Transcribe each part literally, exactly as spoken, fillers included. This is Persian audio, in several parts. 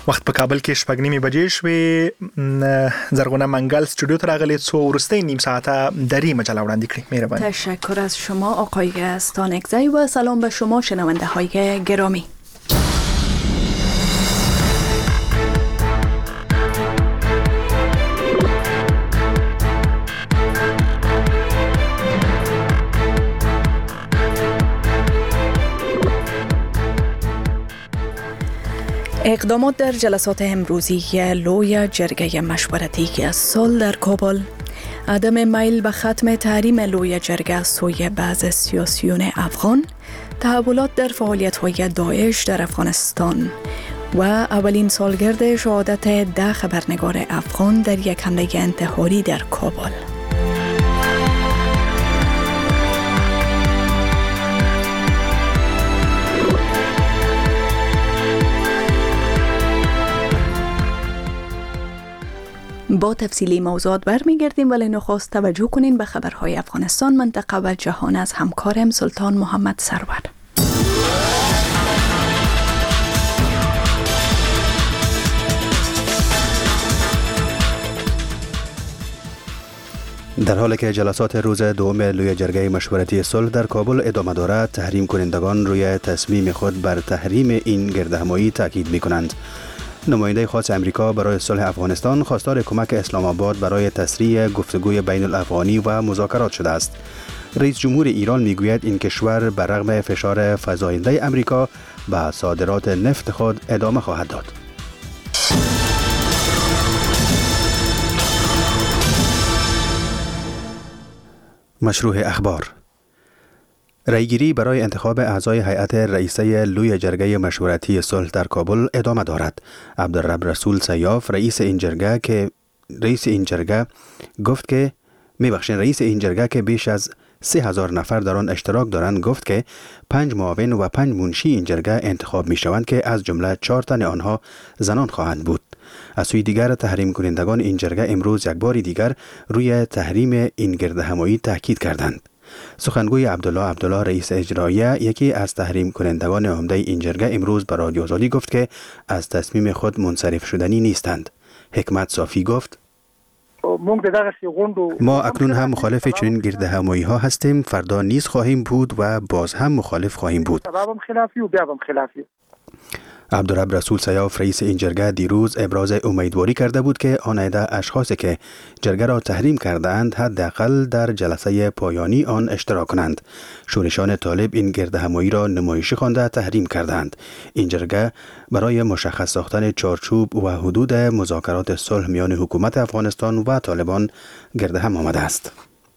وخت په کابل کې شپږ نیمې بجې شوې. زرغونه منګل استودیو ته راغلې څو وروستۍ نیم ساعته دری مجله وړاندې کړې. مهرباني. تشکر از شما آقای ستانکزی و سلام به شما شنونده های گرامی. اقدامات در جلسات امروزی لوی جرگه مشورتی صلح در کابل، عدم میل به ختم تحریم لوی جرگه از سوی بعض سیاسیون افغان، تحولات در فعالیت‌های داعش در افغانستان و اولین سالگرد شهادت ده خبرنگار افغان در یک حمله انتحاری در کابل. با تفصیلی موضوعات برمیگردیم، ولی نخست توجه کنین به خبرهای افغانستان، منطقه و جهان از همکارم سلطان محمد سرور. در حالی که جلسات روز دوم لوی جرگه مشورتی صلح در کابل ادامه دارد، تحریم کنندگان روی تصمیم خود بر تحریم این گردهمایی تاکید می‌کنند. نماینده خاص امریکا برای صلح افغانستان خواستار کمک اسلام آباد برای تسریع گفتگوی بین الافغانی و مذاکرات شده است. رئیس جمهور ایران میگوید این کشور بر رغم فشار فزاینده امریکا به صادرات نفت خود ادامه خواهد داد. مشروع اخبار. رایگیری برای انتخاب اعضای هیئت رئیسه لوی جرگه مشورتی صلح در کابل ادامه دارد. عبدالرب رسول سیاف رئیس این جرگه که رئیس این جرگه گفت که میبخشین رئیس این جرگه که بیش از سه هزار نفر در آن اشتراک دارند گفت که پنج معاون و پنج منشی این جرگه انتخاب می شوند که از جمله چهار تن آنها زنان خواهند بود. از سوی دیگر تحریم کنندگان این جرگه امروز یک بار دیگر روی تحریم این گردهمایی تاکید کردند. سخنگوی عبدالله عبدالله رئیس اجراییه یکی از تحریم کنندگان عمده این جرگه امروز به رادیو آزادی گفت که از تصمیم خود منصرف شدنی نیستند. حکمت صافی گفت ما اکنون هم مخالف چنین گردهمایی ها هستیم، فردا نیز خواهیم بود و باز هم مخالف خواهیم بود. عبدالرب رسول سیاف رئیس این جرگه دیروز ابراز امیدواری کرده بود که آن عده اشخاصی که جرگه را تحریم کردند حداقل در جلسه پایانی آن اشتراک کنند. شورشان طالب این گردهمایی را نمایشی خوانده تحریم کردند. این جرگه برای مشخص ساختن چارچوب و حدود مذاکرات صلح میان حکومت افغانستان و طالبان گردهم آمده است.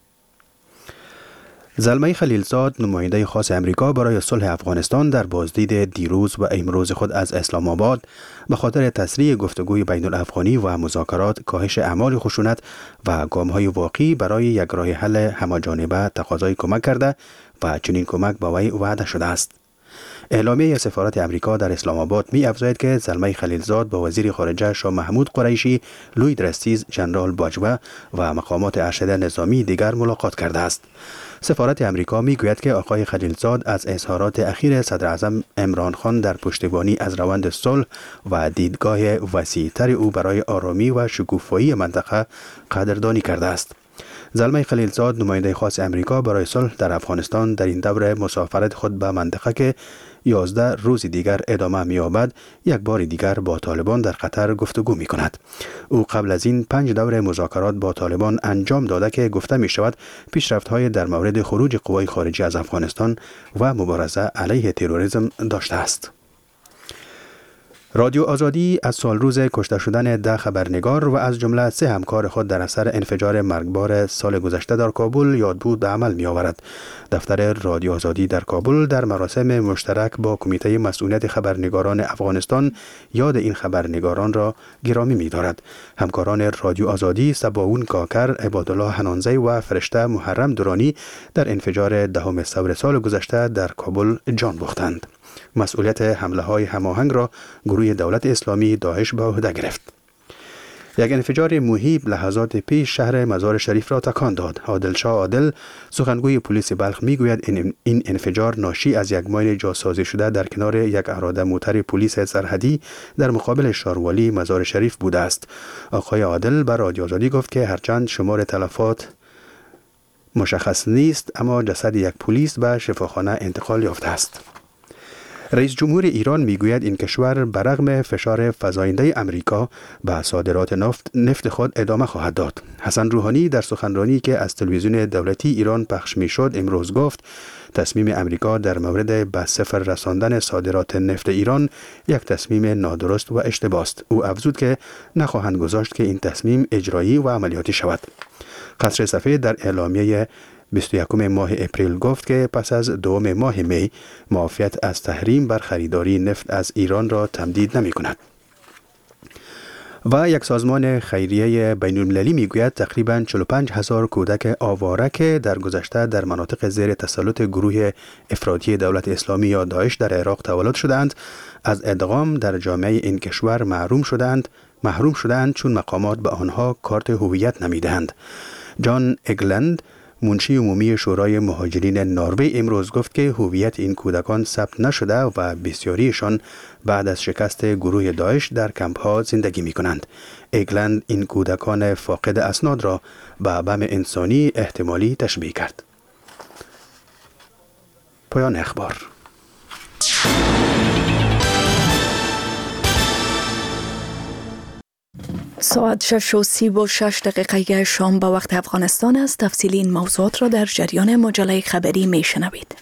زلمه خلیلزاد نماینده خاص امریکا برای صلح افغانستان در بازدید دیروز و امروز خود از اسلام آباد به خاطر تسریع گفتگوی بین الافغانی و مذاکرات، کاهش اعمال خشونت و گام‌های واقعی برای یک راه حل همه‌جانبه تقاضای کمک کرده و چنین کمک با وی وعده شده است. اعلامیه سفارت امریکا در اسلام آباد می افزاید که زلمه خلیلزاد با وزیر خارجه شاه محمود قریشی، لوید رستیز، ژنرال باجوه و مقامات ارشد نظامی دیگر ملاقات کرده است. سفارت امریکا می گوید که آقای خلیلزاد از اظهارات اخیر صدر اعظم عمران خان در پشتیبانی از روند صلح و دیدگاه وسیع‌تر او برای آرامی و شکوفایی منطقه قدردانی کرده است. زلمه خلیلزاد نماینده خاص امریکا برای صلح در افغانستان در این دور مسافرت خود به منطقه که یازده روز دیگر ادامه می‌یابد یک بار دیگر با طالبان در قطر گفتگو می‌کند. او قبل از این پنج دور مذاکرات با طالبان انجام داده که گفته می‌شود پیشرفت‌های در مورد خروج قوای خارجی از افغانستان و مبارزه علیه تروریسم داشته است. رادیو آزادی از سال روز کشته شدن ده خبرنگار و از جمله سه همکار خود در اثر انفجار مرگبار سال گذشته در کابل یادبود به عمل می آورد. دفتر رادیو آزادی در کابل در مراسم مشترک با کمیته مسئولیت خبرنگاران افغانستان یاد این خبرنگاران را گرامی می دارد. همکاران رادیو آزادی سباون کاکر، عبادالله حنانزی و فرشته محرم درانی در انفجار دهم ثور سال گذشته در کابل جان باختند. مسئولیت حمله های هماهنگ را گروه دولت اسلامی داعش به عهده گرفت. یک انفجار مهیب لحظات پیش شهر مزار شریف را تکان داد. عادل شاه عادل سخنگوی پلیس بلخ میگوید این این انفجار ناشی از یک ماین جاسازی شده در کنار یک اراده موتر پلیس سرحدی در مقابل شاروالی مزار شریف بوده است. آقای عادل بر رادیو آزادی گفت که هرچند شمار تلفات مشخص نیست اما جسد یک پلیس به شفاخانه انتقال یافته است. رئیس جمهور ایران میگوید این کشور برغم فشار فزاینده امریکا به صادرات نفت نفت خود ادامه خواهد داد. حسن روحانی در سخنرانی که از تلویزیون دولتی ایران پخش میشد امروز گفت تصمیم امریکا در مورد به صفر رساندن صادرات نفت ایران یک تصمیم نادرست و اشتباه است. او افزود که نخواهند گذاشت که این تصمیم اجرایی و عملیاتی شود. قصر سفید در اعلامیه بیست و یکم ماه اپریل گفت که پس از دوم ماه می معافیت از تحریم بر خریداری نفت از ایران را تمدید نمی کند. و یک سازمان خیریه بین المللی می گوید تقریباً چهل و پنج هزار کودک آواره که در گذشته در مناطق زیر تسلط گروه افراطی دولت اسلامی یا داعش در عراق تولد شدند از ادغام در جامعه این کشور محروم شدند محروم شدند چون مقامات به آنها کارت هویت نمیدهند. جان اگلند منشی عمومی شورای مهاجرین نروژ امروز گفت که هویت این کودکان ثبت نشده و بسیاریشان بعد از شکست گروه داعش در کمپ ها زندگی می کنند. اگلند این کودکان فاقد اسناد را به بم انسانی احتمالی تشبیه کرد. پایان اخبار. ساعت شش و سی و شش دقیقه شام به وقت افغانستان است. تفصیلی این موضوعات را در جریان مجله خبری می شنوید.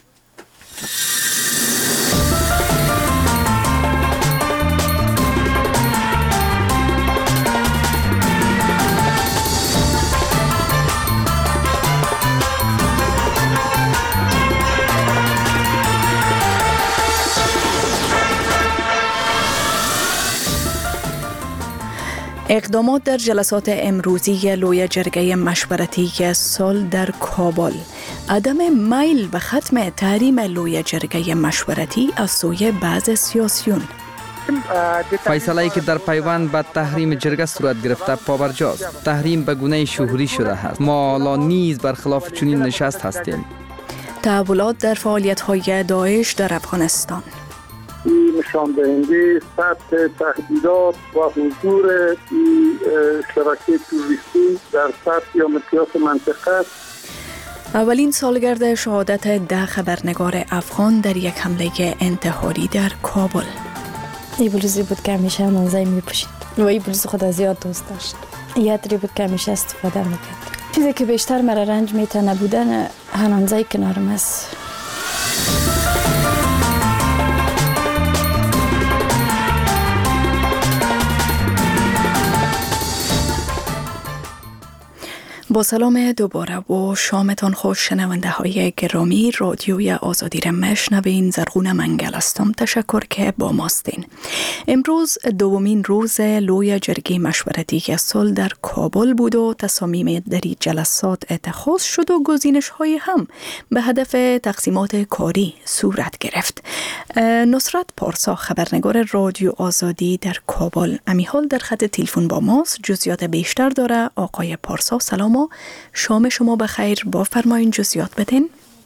اقدامات در جلسات امروزی لوی جرگه مشورتی صلح در کابل. عدم میل به ختم تحریم لوی جرگه مشورتی از سوی بعض سیاسیون. فیصله‌ای که در پیوند به تحریم جرگه صورت گرفته پابرجاست. تحریم به گونه شهوری شده است. ما لا نیز برخلاف چنین نشست هستیم. تحولات در فعالیت‌های داعش در افغانستان. نشان دهنده سطح تهدیدات و حضور شبکه توریستی در سطح یا مقیاس منطقه است. اولین سالگرد شهادت ده خبرنگار افغان در یک حمله انتحاری در کابل. این بلوزی بود که همیشه منزای می پوشید و این بلوز خود از زیاد دوست داشت. یه عطری بود که همیشه استفاده میکرد. چیزی که بیشتر مرا رنج میته نبودن هنانزای کنارم است. با سلام دوباره و شامتان خوش شنونده های گرامی. رادیوی آزادی را میشنوین. زرغونه منگل هستم. تشکر که با ماستین. امروز دومین روز لوی جرگه مشورتی صلح در کابل بود و تصامیم در جلسات اتخاذ شد و گزینش های هم به هدف تقسیمات کاری صورت گرفت. نصرت پارسا خبرنگار رادیو آزادی در کابل امیحال در خط تلفن با ماست. جزئیات بیشتر داره. آقای پارسا سلام و شام شما بخیر. با فرمایین جزئیات بدین.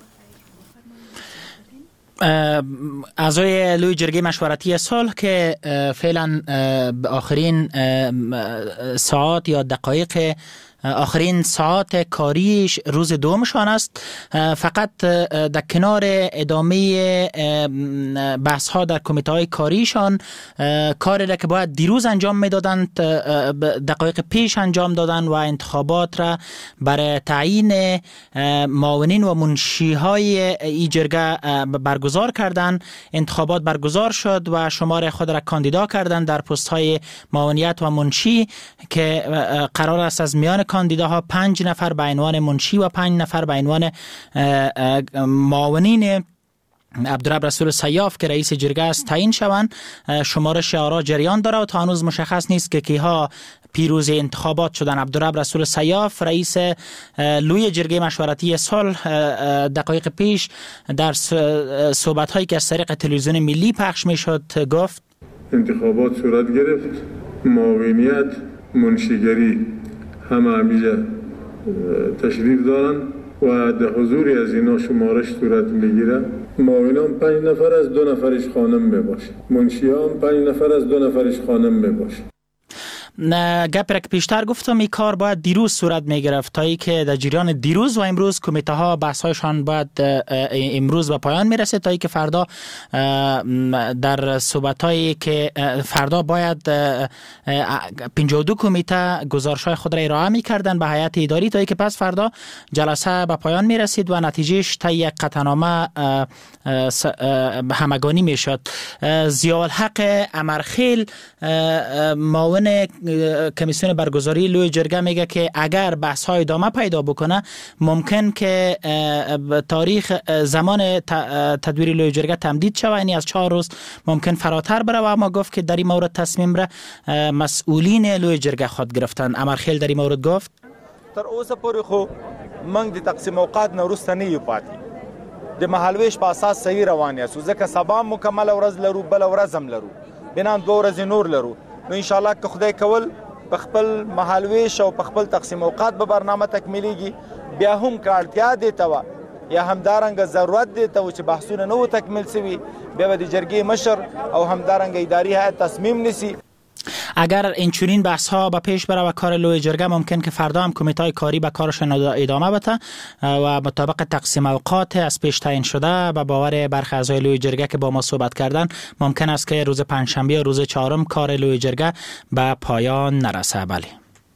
اعضای لوی جرگه مشورتی صلح که فعلا آخرین ساعات یا دقایق آخرین ساعات کاریش روز دومشان است. فقط در کنار ادامه بحث ها در کمیته های کاریشان کاری را که باید دیروز انجام میدادند دقایق پیش انجام دادن و انتخابات را برای تعیین معاونین و منشی های ای جرگه برگزار کردند. انتخابات برگزار شد و شمار خود را کاندیدا کردند در پست های معاونیت و منشی که قرار است از میان کاندیداها پنج نفر به عنوان منشی و پنج نفر به عنوان معاونین عبدالرب رسول سیاف که رئیس جرگه است تعیین شوند. شمارش آرا جریان داره و تا هنوز مشخص نیست که کیها پیروز انتخابات شدن. عبدالرب رسول سیاف رئیس لوی جرگه مشورتی صلح دقایق پیش در صحبت هایی که از طریق تلویزیون ملی پخش می شد گفت انتخابات صورت گرفت، معاونیت منشیگری همه همیشه تشریف دارن و در حضور از اینا شمارش صورت میگیره. معاونان پنج نفر از دو نفرش خانم بباشه، منشیان پنج نفر از دو نفرش خانم بباشه. گپ که پیشتر گفتم این کار باید دیروز صورت می گرفت تا ای که در جریان دیروز و امروز کمیته ها بحث هایشان باید امروز به پایان می رسه تا ای که فردا در صحبت هایی که فردا باید پنجاه و دو کمیته گزارش های خود را ارائه می کردن به هیئت اداری تا ای که پس فردا جلسه به پایان می رسید و نتیجهش تا یک قطعنامه همگانی می شد. ضیاءالحق امرخیل معاون کمیسیون برگزاری لوی جرگه میگه که اگر بحث های ادامه پیدا بکنه ممکن که تاریخ زمان تدویر لوی جرگه تمدید شود، یعنی از چهار روز ممکن فراتر بره و اما گفت که در این مورد تصمیم را مسئولین لوی جرگه خود گرفتن. امرخیل در این مورد گفت تر اوسه پورې خو موږ د تقسیم اوقات نه وروسته نه یو پاتې د مهالویش په اساس صحیح روان یاستو ځکه سبا مکمل ورځ لرو بل ورځ هم لرو بنا دوه ورځې نور لرو نو ان شاء الله که خدای کول په خپل مهالویش او په خپل تقسیم اوقات به برنامه تکمیلیږي. بیا هم که اړتیا دی ته یا همدارنګه ضرورت دی ته چې بحثونه نه و تکمیل شوي بیا به د جرګې مشر او همدارنګه اداري هیئت تصمیم نیسي. اگر اینچنین بحث ها به پیش بره و کار لوی جرگه ممکن که فردا هم کمیته های کاری به کارشان ادامه بده و مطابق تقسیم اوقات از پیش تعیین شده به باور برخی اعضای لوی جرگه که با ما صحبت کردن ممکن است که روز پنجشنبه یا روز چهارم کار لوی جرگه به پایان نرسه. بله.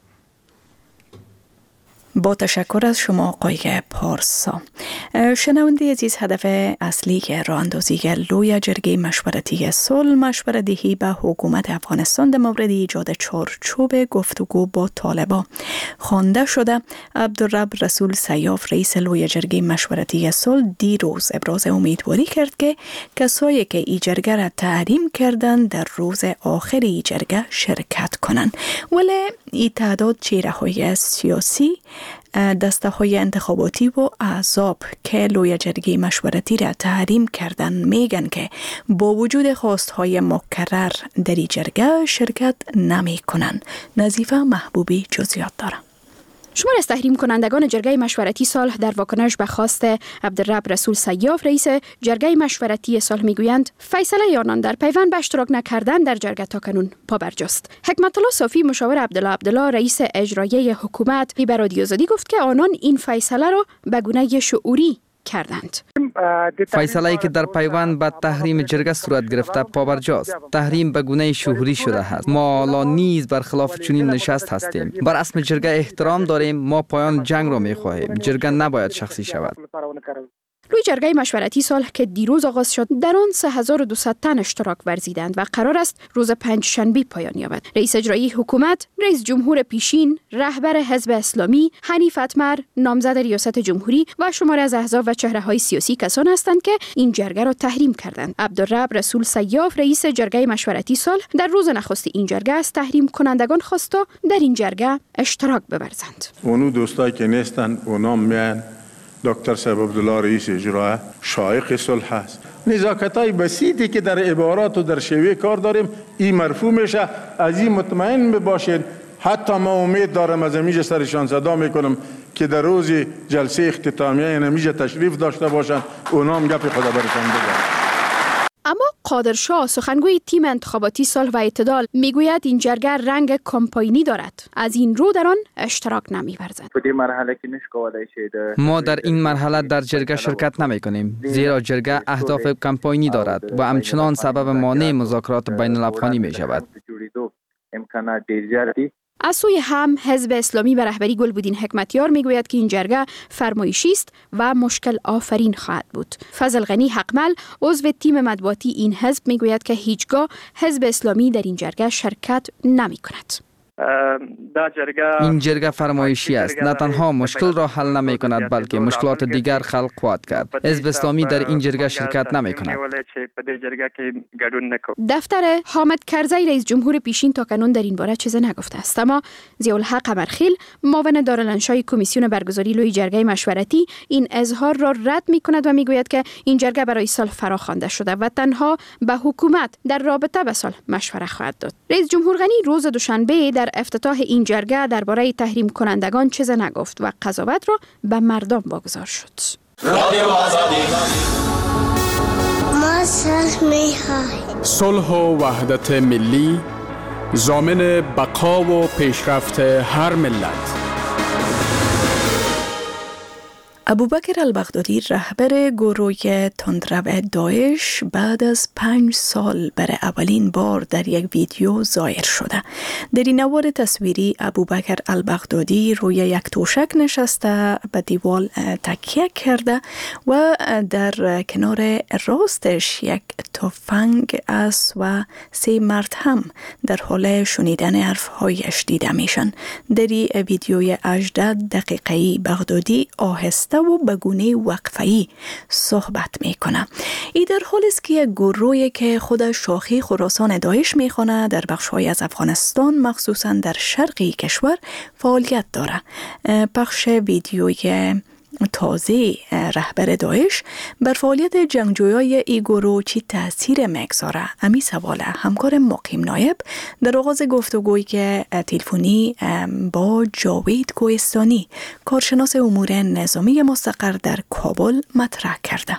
با تشکر از شما آقای پارسا. شنونده عزیز، هدف اصلی راه اندازی لوی جرگه مشورتی صلح مشورت دهی به حکومت افغانستان در مورد ایجاد چارچوب گفتگو با طالبان خوانده شده. عبدالرب رسول سیاف رئیس لوی جرگه مشورتی صلح دیروز ابراز امیدواری کرد که کسایی که این جرگه را تحریم کردند در روز آخر این جرگه شرکت کنند، ولی این تعداد چهره‌های سیاسی، دسته های انتخاباتی و احزاب که لوی جرگه مشورتی را تحریم کردن میگن که با وجود خواست های مکرر در این جرگه شرکت نمی کنن. نظیفه محبوبی جزئیات داره. شمار از تحریم کنندگان جرگه مشورتی صلح در واکنش به خواست عبدالرب رسول سیاف رئیس جرگه مشورتی صلح میگویند فیصله آنان در پیوند به اشتراک نکردن در جرگه تاکنون پابرجاست. حکمت الله صافی مشاور عبدالله عبدالله رئیس اجرایی حکومت به رادیو آزادی گفت که آنان این فیصله را به گونه شعوری کردند. فیصله‌ای که در پیوند به تحریم جرگه صورت گرفته پابرجاست. تحریم به گونه شهوری شده است. ما لا نیز برخلاف چنین نشست هستیم. بر اسم جرگه احترام داریم. ما پایان جنگ را می‌خواهیم. جرگه نباید شخصی شود. روی جرگه مشورتی صلح که دیروز آغاز شد در آن سه هزار و دویست تن اشتراک ورزیدند و قرار است روز پنجشنبه پایان یابد. رئیس اجرایی حکومت، رئیس جمهور پیشین، رهبر حزب اسلامی، حنیف اتمر نامزد ریاست جمهوری و شماری از احزاب و چهره‌های سیاسی کسان هستند که این جرگه را تحریم کردند. عبدالرب رسول سیاف رئیس جرگه مشورتی صلح در روز نخست این جرگه از تحریم کنندگان خواست تا در این جرگه اشتراک بورزند. اونو دوستایی که نیستن اونا میان دکتر صاحب عبدالله رئیس اجرا شایق صلح است. نزاکتای بسیطی که در عبارات و در شیوه کار داریم این مرفوع میشه. از این مطمئن باشید. حتی ما امید دارم از امیج سرشان صدا میکنم که در روز جلسه اختتامیه این امیج تشریف داشته باشند اونا هم گپ خدا برشان بگن. اما قادرشاه سخنگوی تیم انتخاباتی صلح و اعتدال میگوید این جرگه رنگ کمپاینی دارد، از این رو در آن اشتراک نمی‌ورزند. ما در این مرحله در جرگه شرکت نمی کنیم زیرا جرگه اهداف کمپاینی دارد و همچنان سبب مانع مذاکرات بین الافغانی می شود. از سوی هم حزب اسلامی به رهبری گلبدین حکمتیار میگوید که این جرگه فرمایشی است و مشکل آفرین خواهد بود. فضل غنی حقمل عضو تیم مطبوعاتی این حزب میگوید که هیچگاه حزب اسلامی در این جرگه شرکت نمی کند. این جرگه فرمایشی است، نه تنها مشکل را حل نمی کند بلکه مشکلات دیگر خلق خواهد کرد. حزب اسلامی در این جرگه شرکت نمی کند. دفتر حامد کرزی رئیس جمهور پیشین تاکنون در این باره چیزی نگفته است، اما ضیاءالحق امرخیل معاون دارالانشای کمیسیون برگزاری لوی جرگه مشورتی این اظهار را رد می کند و میگوید که این جرگه برای صلح فراخوانده شده و تنها به حکومت در رابطه به صلح مشوره خواهد داد. رئیس جمهور غنی روز دوشنبه در در افتتاح این جرگه درباره تحریم کنندگان چیز نگفت و قضاوت را به مردم واگذار شد. ما صلح می‌خواهیم. صلح و وحدت ملی ضامن بقا و پیشرفت هر ملت. ابوبکر البغدادی رهبر گروه تندرو داعش بعد از پنج سال برای اولین بار در یک ویدیو ظاهر شده. در این نوار تصویری ابوبکر البغدادی روی یک توشک نشسته به دیوار تکیه کرده و در کنار راستش یک تفنگ است و سه مرد هم در حال شنیدن حرفهایش دیده میشن. در این ویدیوی هجده دقیقه‌ای بغدادی آهسته و به گونه وقفه‌ای صحبت میکنه. ای در حالی است که یک گروهی که خود شاخه خراسان داعش میخونه در بخش‌های از افغانستان مخصوصا در شرقی کشور فعالیت داره. پخش ویدیوی تازه رهبر داعش بر فعالیت جنگجویای ای گروه چی تاثیر میگذاره؟ امی سواله همکار مقیم نایب در آغاز گفتگویی که تلفنی با جاوید کوهستانی کارشناس امور نظامی مستقر در کابل مطرح کرده.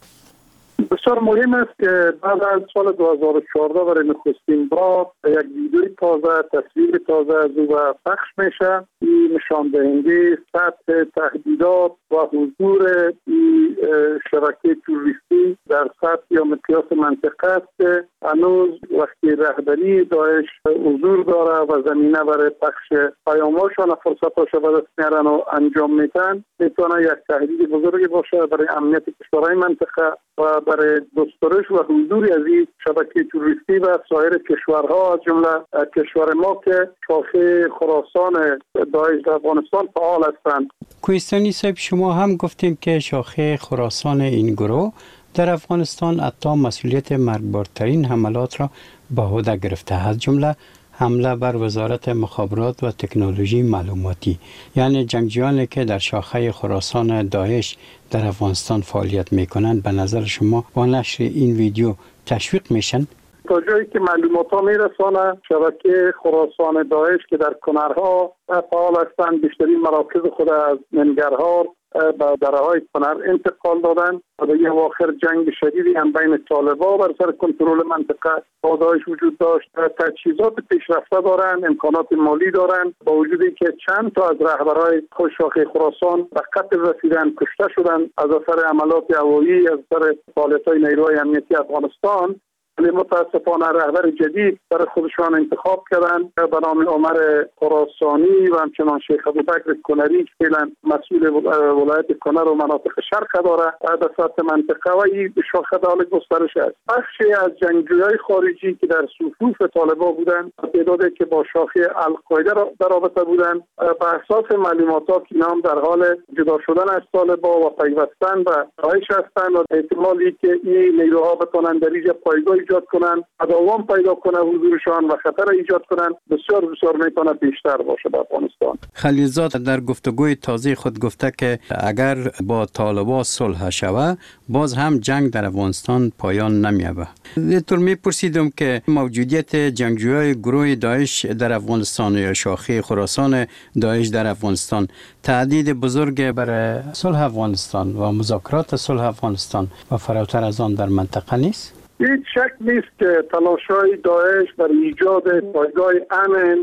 بسیار مهم است که بعد از سال دو هزار و چهارده برای نخستین بار یک ویدیوی تازه، تصویر تازه از او پخش میشه. این نشان دهنده سطح تهدیدات و حضور این شبکه تروریستی در سطح یا مقیاس منطقه است که هنوز وقتی رهبری داعش حضور داره و زمینه برای پخش پیام‌هاشان و فرصت‌هاش به دست میارن و انجام میدن، میتونه یک تهدید بزرگی باشه برای امنیت کشورهای منطقه و برای گسترش و حضور از این شبکه تروریستی و سایر کشورها از جمله کشور ما که شاخه خراسان داعش در افغانستان فعال هستند. کوهستانی صاحب، شما هم گفتیم که شاخه خراسان این گروه در افغانستان حتی مسئولیت مرگبارترین حملات را به عهده گرفته، از جمله حمله بر وزارت مخابرات و تکنولوژی معلوماتی. یعنی جنگجویانی که در شاخه خراسان داعش در افغانستان فعالیت میکنند به نظر شما با نشر این ویدیو تشویق میشن؟ تا جایی که معلومات ها میرسانه شبکه خراسان داعش که در کنرها فعال هستند، بیشترین مراکز خود از منگرهار به دره‌های کنر انتقال دادن و در یه آخر جنگ شدیدی هم بین طالبان بر سر کنترل منطقه با داعش وجود داشت. تجهیزات پیشرفته دارن، امکانات مالی دارن، با وجودی که چند تا از رهبرای خود شاخه خراسان به قتل رسیدن، کشته شدن از اثر عملیات هوایی، از اثر فعالیت‌های نیروهای امنیتی افغانستان. ولی متاسفانه رهبر جدید برای خودشان انتخاب کردن به نام عمر خراسانی و همچنان شیخ ابوبکر کنری که فعلا مسئول ولایت کنر و مناطق شرق داره در سطح منطقه و این شاخه دال گسترش است. بخشی از جنگجویان خارجی که در صفوف طالبان بودند، تعدادی که با شاخه القاعده در رابطه بودند، به اساس معلومات که نام در حال جدا شدن از طالبان و پیوستن به داعش هستند و احتمالی که این نیروها بتوانند در اینجا پایگاه ایجاد کنن، تداوم پیدا کنه حضورشان و خطر ایجاد کنن، بسیار بسیار میتونه بیشتر باشه در افغانستان. خلیلزاد در گفتگوی تازه خود گفته که اگر با طالبان صلح شود باز هم جنگ در افغانستان پایان نمیابه. اینطور میپرسیدم که موجودیت جنگجویای گروه داعش در افغانستان یا شاخه خراسان داعش در افغانستان تهدید بزرگ برای صلح افغانستان و مذاکرات صلح افغانستان و فراتر از آن در منطقه نیست؟ هیچ شک نیست که تلاش‌های داعش برای ایجاد پایگاه امن،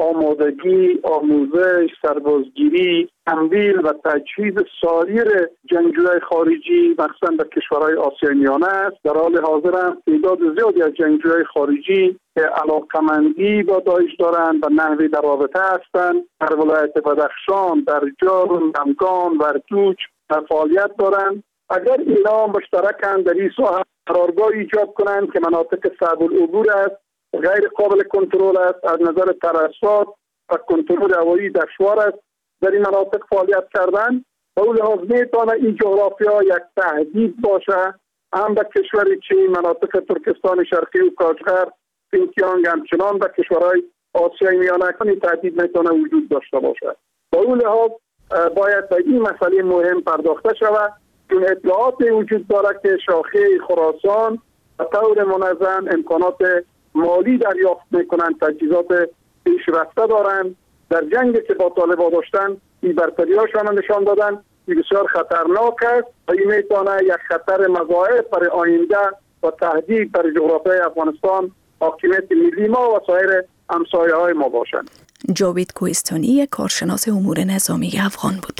آمادگی، آموزش، سربازگیری، تمویل و تجهیز سایر جنگجویان خارجی مخصوصا در کشورهای آسیای میانه است. در حال حاضر هم تعداد زیادی از جنگجویان خارجی که علاقمندی با داعش دارند و نحوی در رابطه هستند در ولایت بدخشان، در جارون، دمگان، ورتوچ فعالیت دارند. اگر اینا مشترکاً در این ساحه قرارگاه ایجاد کنند که مناطق صعب العبور است، غیر قابل کنترل است، از نظر ترسات و کنترل هوایی دشوار است در این مناطق فعالیت کردن، به اون لحاظ میتونه این جغرافیا یک تهدید باشه هم به کشور چین، مناطق ترکستان شرقی و کاشغر، سینکیانگ، همچنان به کشورهای آسیای میانه این تهدید میتونه وجود داشته باشه. به اون لحاظ باید به این مسئله مهم پرداخته شود. چون اطلاعات وجود داره که شاخه خراسان به طور منظم امکانات مالی دریافت میکنند، تجهیزات پیشرفته دارند. در جنگی که با طالبان داشتن این برتریاشان نشان دادن. این بسیار خطرناک است و این میتونه یک خطر مضاعف برای آینده و تهدید برای جغرافیای افغانستان، حاکمیت ملی ما و سایر همسایه های ما باشند. جاوید کوهستانی، کارشناس امور نظامی افغان بود.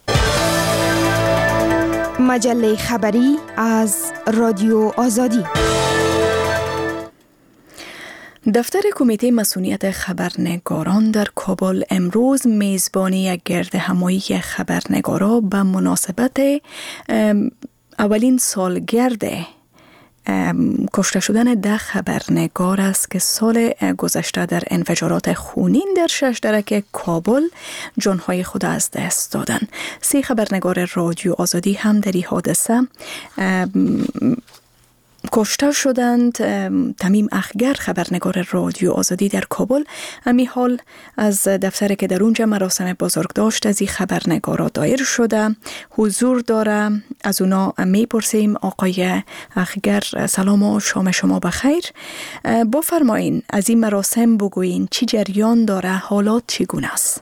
مجله خبری از رادیو آزادی. دفتر کمیته مسئولیت خبرنگاران در کابل امروز میزبانی یک گرد همایی خبرنگارا به مناسبت اولین سالگرد کشته شدن ده خبرنگار است که سال گذشته در انفجارات خونین در شش درک کابل جانهای خود از دست دادند. سه خبرنگار رادیو آزادی هم در این حادثه کشته شدند. تمیم اخگر خبرنگار رادیو آزادی در کابل امی حال از دفتر که در اونجا مراسم بزرگداشت از این خبرنگارا دایر شده حضور داره. از اونا میپرسیم آقای اخگر سلام و شام شما بخیر. بفرمایین از این مراسم بگوین چی جریان داره، حالات چگونه است؟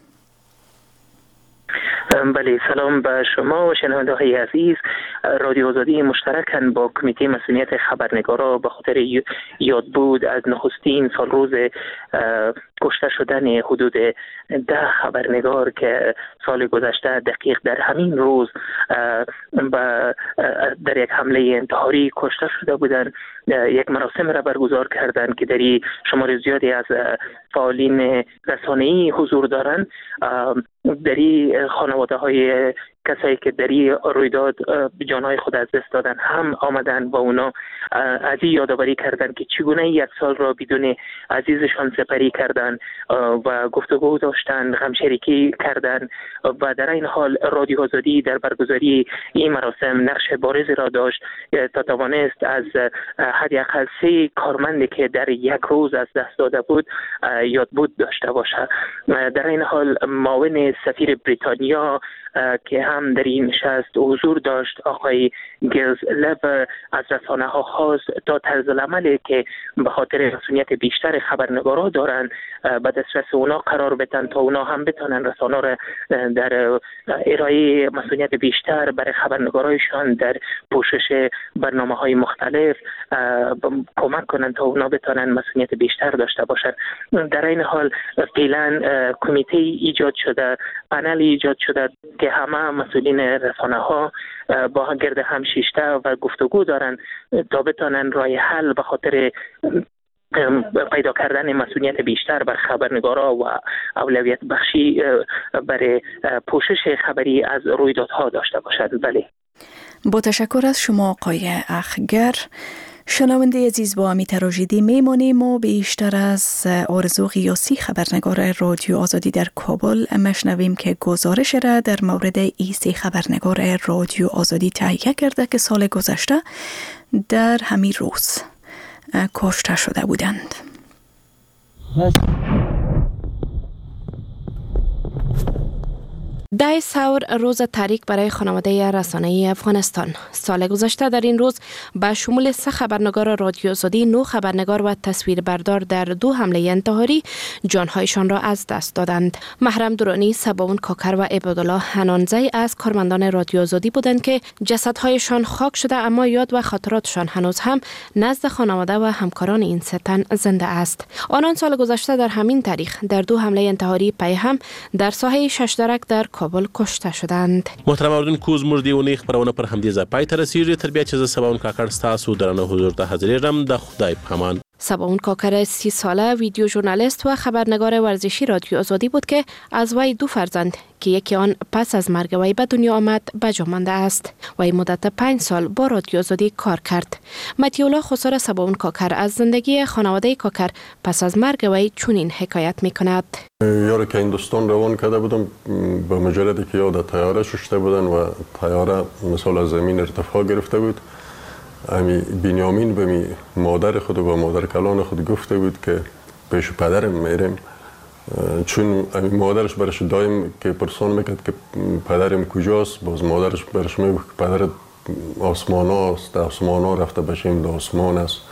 بله، سلام به شما و شنونده های عزیز. رادیو آزادی مشترکاً با کمیته مسئولیت خبرنگارا به خاطر یاد بود از نخستین سال روز کشته شدن حدود ده خبرنگار که سال گذشته دقیق در همین روز در یک حمله انتحاری کشته شده بودند، یک مراسم را برگزار کردند که در شمار زیادی از فعالین رسانه‌ای حضور دارند. در خانواده های کسایی که در این رویداد جانهای خود از دست دادن هم آمدن و اونا از این یادآوری کردن که چگونه یک سال را بدون عزیزشان سپری کردن و گفتگو داشتن، غمشریکی کردن و در این حال رادیو آزادی در برگزاری این مراسم نقش بارزی را داشت تا توانست از حداقل سه کارمندی که در یک روز از دست داده بود یاد بود داشته باشه. در این حال معاون سفیر بریتانیا که هم در این نشست حضور داشت، آقای گیلز لب، از رسانه ها خواست تا طرز العملی که به خاطر مسئولیت بیشتر خبرنگارا دارن به دسترس اونا قرار بدن تا اونا هم بتونن رسانه را در ارائه مسئولیت بیشتر برای خبرنگارایشان در پوشش برنامه های مختلف کمک کنن تا اونا بتونن مسئولیت بیشتر داشته باشن. در این حال فعلا کمیته ایجاد شده، پنل ایجاد شده که همه مسئولین رسانه ها با گرد هم شیشته و گفتگو دارن تا بتونن راه حل به خاطر پیدا کردن مسئولیت بیشتر بر خبرنگارا و اولویت بخشی برای پوشش خبری از رویدادها داشته باشد. بله، با تشکر از شما آقای اخگر. شنونده عزیز، با امی تراژدی میمانیم و بیشتر از آرزو قیاسی خبرنگار رادیو آزادی در کابل مشنویم که گزارش را در مورد ایسی خبرنگار رادیو آزادی تهیه کرده که سال گذشته در همین روز کشته شده بودند. ده ثور روز تاریک برای خانواده رسانه‌ای افغانستان. سال گذشته در این روز به شمول سه خبرنگار رادیو آزادی، نه خبرنگار و تصویربردار در دو حمله انتحاری جانهایشان را از دست دادند. محرم درانی، سباون کاکر و عبادالله حنانزی از کارمندان رادیو آزادی بودند که جسدهایشان خاک شده، اما یاد و خاطراتشان هنوز هم نزد خانواده و همکاران این سه تن زنده است. آنان سال گذشته در همین تاریخ در دو حمله انتحاری پی هم در ساحه شش درک در کابل کشته شدند. محترم اوریدونکو، زموږ د اونۍ خبرونه پر همدې ځای پای ته رسیږي. تر بیا چې زه سباون کاکړ ستاسو درنه حضور ته حاضرېږم. د خدای په امان. سباون کاکر سی ساله ویدیو ژورنالیست و خبرنگار ورزشی رادیو آزادی بود که از وی دو فرزند که یکی آن پس از مرگ وی به دنیا آمد به جا مانده است. وی مدت پنج سال با رادیو آزادی کار کرد. متیولا خسار سباون کاکر از زندگی خانواده کاکر پس از مرگ وی چنین حکایت می کند. یاری که هندوستان روان کرده بودم، به مجردی که یاد طیاره ششته بودن و طیاره مثال از زمین ارتفاع گرفته بود. امی بنیامین به می مادر خود و مادر کلان خود گفته بود که پیش پدرم میریم، چون امی مادرش برش دایم که پرسان میکرد که پدرم کجاست، باز مادرش برش میگفت که پدر آسمان هاست، آسمان ها رفته بشیم، ده آسمان است.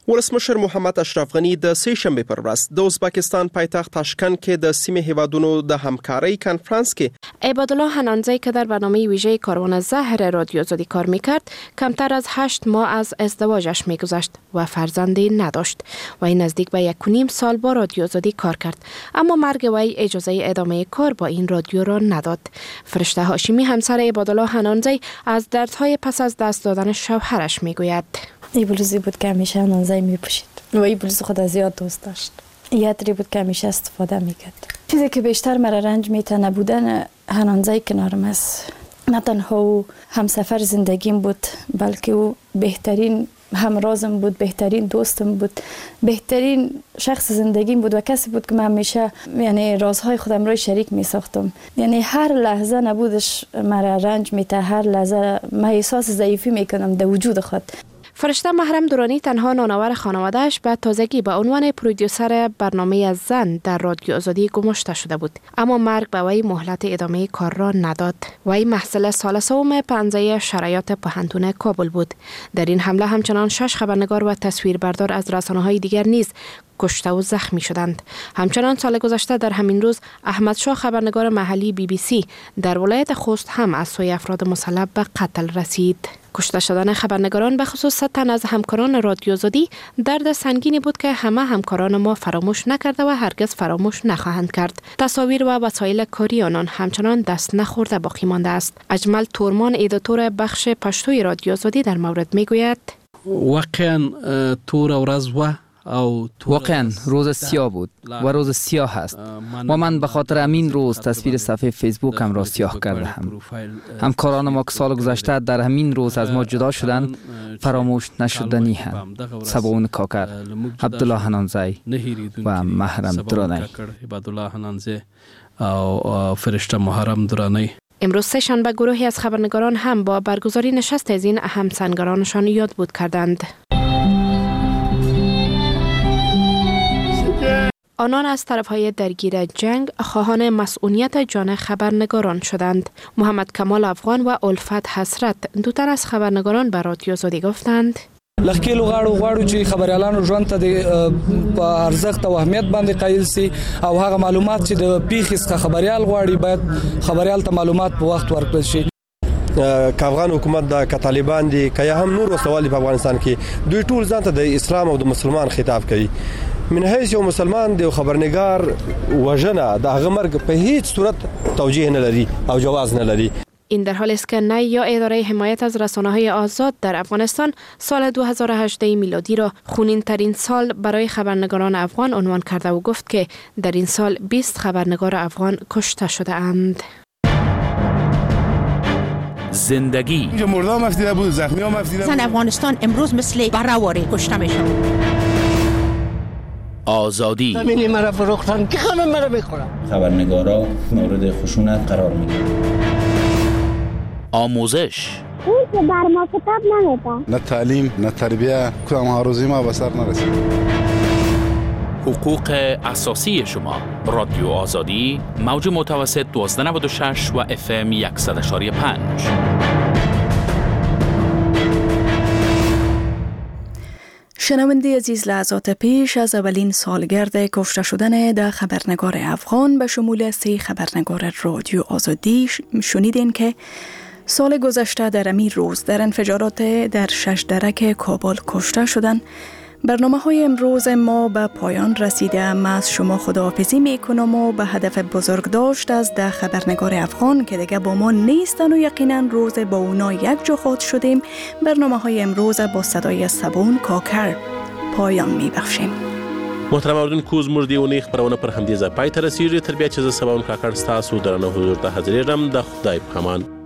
ولسمشر محمد اشرف غنی د سه شنبه پر ورځ د ازبکستان پایتخت تاشکند کې د سیمه هیوادونو د همکارۍ کنفرانس کې عبادالله حنانزی که در برنامه ویژه کاروان زهر رادیو آزادی کار میکرد کمتر از هشت ماه از ازدواجش میگذشت و فرزندی نداشت. وی نزدیک به یک و نیم سال با رادیو آزادی کار کرد، اما مرگ وی اجازه ادامه کار با این رادیو را نداد. فرشته هاشمی همسر عبادالله حنانزی از دردهای پس از دست دادن شوهرش میگوید: این بلوزی بود که همیشه حنانزی میپوشید و این بلوز خود از یاد دوست داشت. یه عطری بود که همیشه استفاده میکرد. چیزی که بیشتر مرا رنج میته نبودن حنانزی کنارم است. نه تنها او همسفر زندگیم بود، بلکه او بهترین همرازم بود، بهترین دوستم بود، بهترین شخص زندگیم بود و کسی بود که من همیشه یعنی رازهای خودم روی شریک می ساختم. یعنی هر لحظه نبودش مرا رنج میته، هر لحظه من احساس ضعیفی میکنم در وجود خود. فرشته محرم دورانی تنها نانآور خانواده‌اش به تازگی به عنوان پرودیوسر برنامه زن در رادیو آزادی گماشته شده بود، اما مرگ به وی مهلت ادامه کار را نداد. وی محصل سال سوم پنجه شرایط پوهنتون کابل بود. در این حمله همچنان شش خبرنگار و تصویربردار از رسانه‌های دیگر نیز کشته و زخمی شدند. همچنان سال گذشته در همین روز احمد شاه خبرنگار محلی بی بی سی در ولایت خوست هم از سوی افراد مسلح به قتل رسید. کشته شدن خبرنگاران به خصوص صد تن از همکاران رادیو آزادی درد سنگینی بود که همه همکاران ما فراموش نکرده و هرگز فراموش نخواهند کرد. تصاویر و وسایل کاری آنان همچنان دست نخورده باقی مانده است. اجمل تورمان ادیتور بخش پشتوی رادیو آزادی در مورد میگوید: واقعا تور ورځ و واقعا روز سیاه بود و روز سیاه است و من به خاطر همین روز تصویر صفحه فیسبوکم را سیاه کرده هم. همکاران ما که سال گذشته در همین روز از ما جدا شدند فراموش نشدنی هم. سباون کاکر، عبدالله حنانزی و محرم درانی. او فرشته محرم درانی. امروز سه شنبه گروهی از خبرنگاران هم با برگزاری نشست از این اهم سنگرانشان یاد بود کردند. آنان از طرفهای درگیر جنگ خواهان مسئولیت جان خبرنگاران شدند. محمد کمال افغان و الفت حسرت دو تن از خبرنگاران به رادیو آزادی گفتند: لخکیلو غاړو غواړو چې خبريالانو ژوند ته د ارزښت او اهمیت باندې قایل سي او هغه معلومات چې د پیښې څخه خبريال غواړي باید خبريال ته معلومات په وخت ورکړل شي. که افغان حکومت د طالبان دي که هم نور وسوال په افغانستان کې دوی ټول ځان ته د اسلام او د مسلمان خطاب کوي. من حیث یو مسلمان دی خبرنگار وژنه د هغه مرګ په هیڅ صورت توجیه نه لري او جواز نه لري. این در حالی است که نه یا اداره حمایت از رسانه‌های آزاد در افغانستان سال دو هزار و هجده میلادی را خونین ترین سال برای خبرنگاران افغان عنوان کرده و گفت که در این سال بیست خبرنگار افغان کشته شده اند. زندگی اینجا مرده هم افدیده بود، زخمی هم افدیده بود. زن افغانستان امروز مثل برهواری کشته میشن. آزادی زمینی مرا فروختن که خانم مرا بخورم. خبرنگارا مورد خشونت قرار میگیرن. آموزش اون که بر ما کتاب نمیده. نه تعلیم نه تربیه کدام هاروزی ما به سر نرسید. حقوق اساسی شما. رادیو آزادی موج متوسط دوازده نود و شش و اف ام صد و یک و پنج. شنونده عزیز، لحظات پیش از اولین سالگرد کشته شدن ده خبرنگار افغان به شمول سه خبرنگار رادیو آزادی شنیدین که سال گذشته در امیر روز در انفجارات در شش درک کابل کشته شدند. برنامه های امروز ما به پایان رسیده. من از شما خداحافظی می کنم و به هدف بزرگ داشت از ده خبرنگار افغان که دیگه با ما نیستن و یقینا روز با اونا یک جا خود شدیم، برنامه های امروز با صدای سبون کاکر پایان می بخشیم. محترم اوریدونکو زموږ د یونې خپرونه پر همدې ځای پای ته رسیږي. تر بیا چې زه سباون کاکړ ستاسو درنه حضور ته حاضرېږم. د خدای په امان.